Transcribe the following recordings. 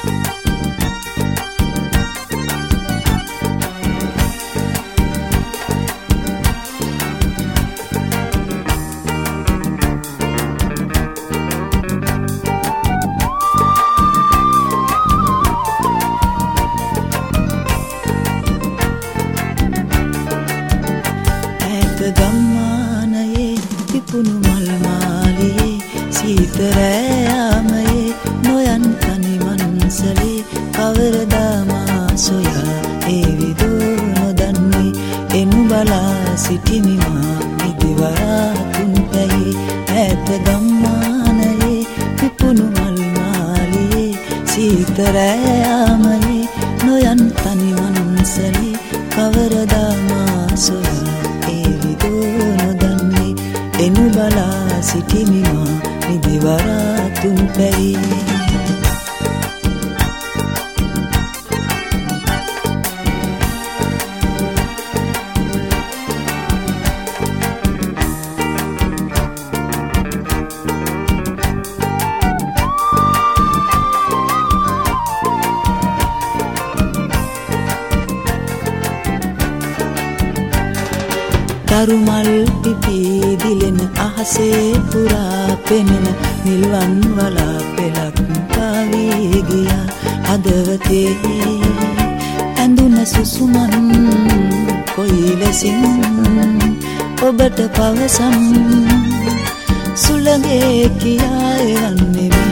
ගම්මානයේ පිපුණු මල් මාලියේ සීත රෑයාමයේ නොයන් තනි මන්සලේ කවරදා මා සොයා ඒවිදෝ නොදන්නේ එනු බලා සිටිමි මා නිදිවරා තුන් පැයේ ඈත ගම්මානයේ පිපුණු මල් මාලියේ සීත රෑයාමයේ නොයන් තනි මන්සලේ කවරදා මා සොයා එනු බලා සිටිමි මා නිදිවරා තුන් පැයේ තරුමල් පිපී දිලෙන අහසේ පුරා පෙනෙන නිල්වන් වලා පෙලක් පාවී ගියා හදවතේ ඇඳුන සුසුමන් කොයි ලෙසින් ඔබට පවසම් සුළඟේ කියා එවන්නේ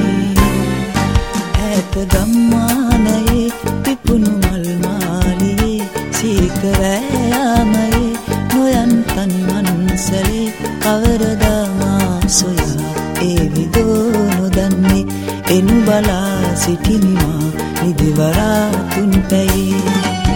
ඈත ගම්මානයේ පිපුණු මල් මාලියේ සීත රෑයාමයේ නොයන් තනි මන්සලේ කවරදා මා සොයා ඒවිදෝ නොදන්නේ එනු බලා සිටිමි මා නිදිවරා තුන් පැයේ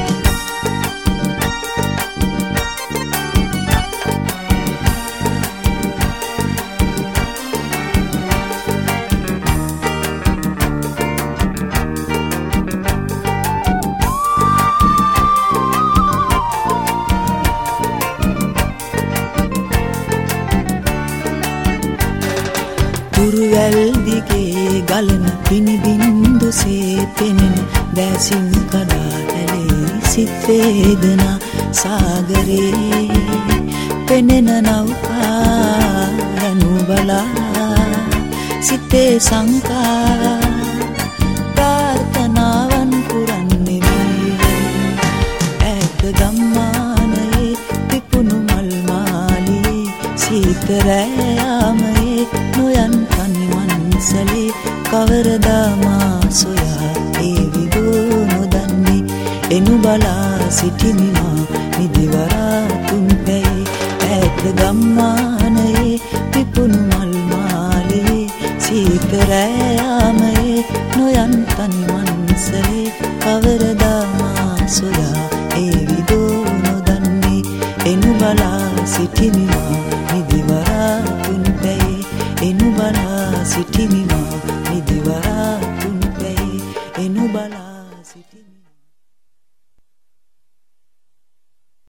කුරුවැල් දිගේ ගලන පිනිබින්දුසේ පෙනෙන දැසින් කඩා ඇලේ සිත් වේදනා සාගරේ පෙනෙන නෞකා රණු බලා සිතේ සංකා ප්‍රාර්ථනාවන් පුරන්නේ ඈත ගම්මානයේ පිපුණු මල් මාලියේ සීත රෑයාමයේ නොයන් තනි මන්සලේ කවරදා මා සොයා ඒවිදෝ නොදන්නේ එනු බලා සිටිමි මා නිදිවරා තුන් පැයේ ඈත ගම්මානයේ පිපුණු මල් මාලියේ සීත රෑයාමයේ නොයන් තනි මන්සලේ කවරදා මා සොයා ඒවිදෝ නොදන්නේ එනු බලා සිටිමි මා නිදිවරා තුන් පැයේ එනු බලා සිටිමි මා නිදිවරා